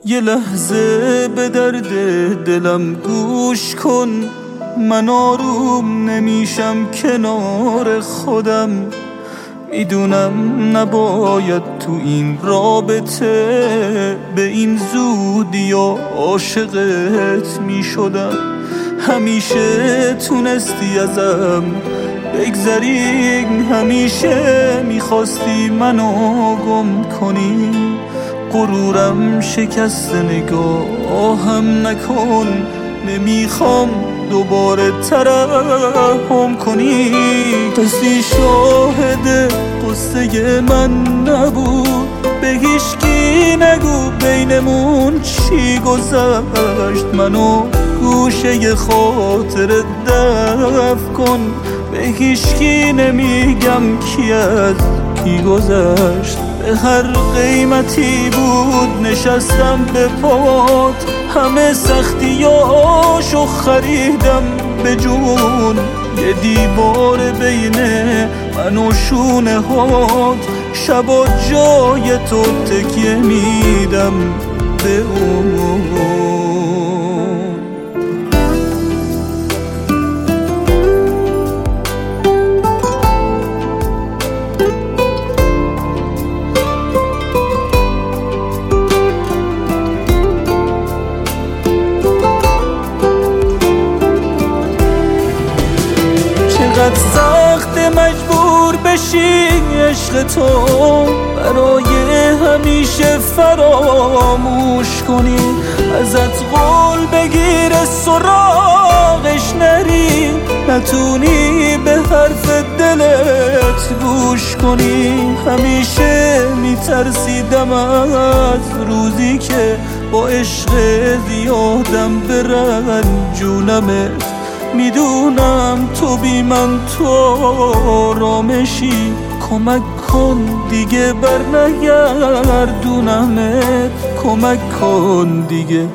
یه لحظه به درد دلم گوش کن، من آروم نمیشم کنار خودم. میدونم نباید تو این رابطه به این زودی و عاشقت میشدم. همیشه تونستی ازم بگذری، همیشه میخواستی منو گم کنی. غرورم شکست نگاهم نکن، نمیخوام دوباره ترحم کنی. کسی شاهد قصه من نبود، به هیچکی نگو بینمون چی گذشت. منو گوشه خاطر دفن کن، به هیچکی نمیگم کی از کی گذشت. به هر قیمتی بود نشستم به پات، همه سختیاشو خریدم به جون. یه دیوار بین من و شونه هات، شبا جای تو تکیه میدم به اون. چقدر سخت مجبور بشی عشق تو، برای همیشه فراموش کنی. ازت قول بگیر سراغش نری، نتونی به حرف دلت گوش کنی. همیشه میترسیدم از روزی که با عشق زیادم برنجونمت. میدونم تو بی من تو آرامشی، کمک کن دیگه برنگردونمت. کمک کن دیگه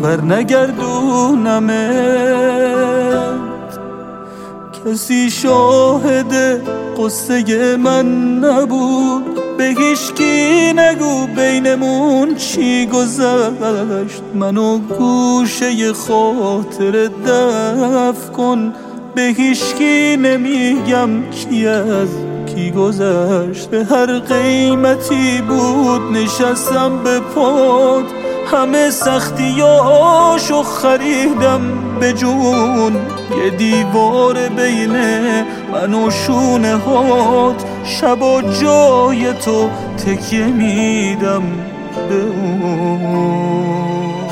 برنگردونمت. کسی شاهد قصه من نبود، به هیچکی نگو بینمون چی گذشت. منو گوشه خاطر دفن کن، به هیچکی نمیگم کی از کی گذشت. به هر قیمتی بود نشستم به پات، همه سختیاشو خریدم به جون. یه دیوار بین من و شونه هات، شبا جای تو تکیه میدم به اون.